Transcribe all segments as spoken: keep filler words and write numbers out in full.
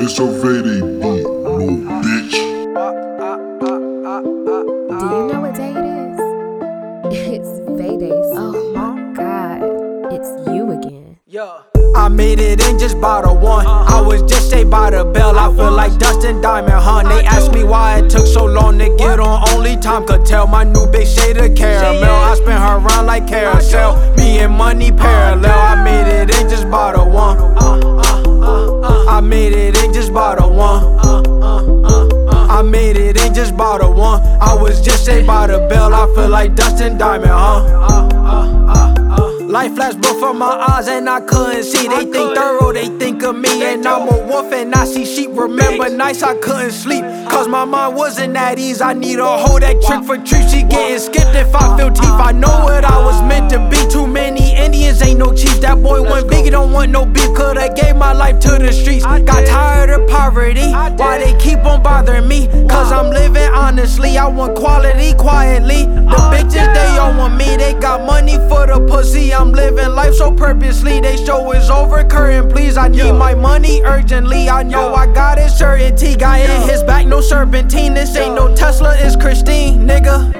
It's a Vayday beat, no bitch. Do you know what day it is? It's Vayday. Oh my god, it's you again. Yeah. I made it in just by the one. I was just saved by the bell. I feel like Dustin Diamond, huh? They asked me why it took so long to get on. Only time could tell. My new big shade of caramel. I spin her around like carousel. Me and money parallel. I made it in just by the one. I made it in just by the one. I made it in just by the one. I was just saved by the bell. I feel like Dustin Diamond, huh? Life flashed before my eyes and I couldn't see. They think thorough, they think of me. And I'm a wolf and I see sheep. Remember nights I couldn't sleep, cause my mind wasn't at ease. I need a hoe that trick for treats. She getting skipped if I feel teeth. I know what I was meant to be. Too many Indians, ain't no chiefs. That boy went big, he don't want no beef. Coulda gave my life to the streets. Got tired of poverty, why they keep on bothering me? Cause I'm living honestly, I want quality quietly. The bitches, they all want me. They got money for the pussy. I'm living life so purposely. They show is over, current please. I need my money urgently. I know I got it, certainty. Got in his back, no serpentine. This ain't no Tesla, it's Christine, nigga.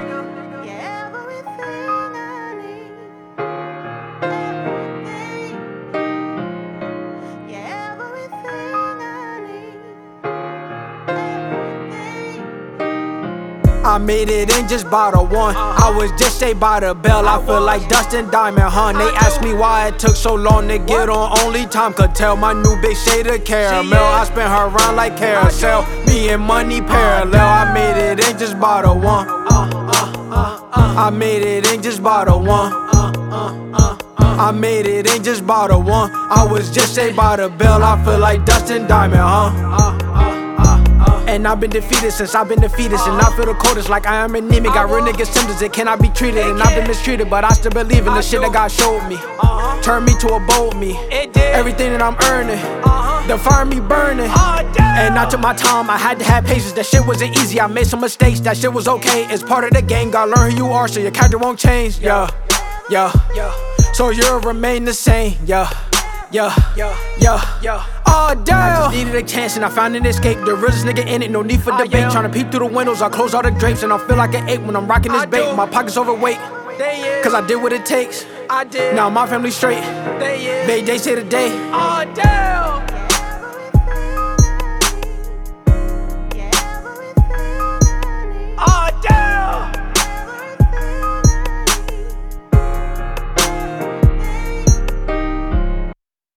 I made it in just by the one. I was just saved by the bell. I feel like Dustin Diamond, huh? They asked me why it took so long to get on. Only time could tell. My new big shade of caramel. I spin her around like carousel. Me and money parallel. I made it in just by the one. I made it in just by the one. I made it in just by the one. I was just saved by the bell. I feel like Dustin Diamond, huh? And I've been defeated since I've been defeated. And I feel the coldest like I am anemic. Got real niggas symptoms that cannot be treated. And I've been mistreated, but I still believe in the shit that God showed me. Turned me to a bold me. Everything that I'm earning, the fire me burning. And I took my time, I had to have patience. That shit wasn't easy, I made some mistakes. That shit was okay, it's part of the game. Gotta learn who you are so your character won't change. Yeah, yeah, so you'll remain the same. Yeah, yeah, yeah, yeah. Oh damn, I just needed a chance and I found an escape. The realest nigga in it, no need for debate. Tryna peek through the windows, I close all the drapes. And I feel like an ape when I'm rocking this bait. My pockets overweight, cause I did what it takes. Now my family straight, they say today. Oh damn.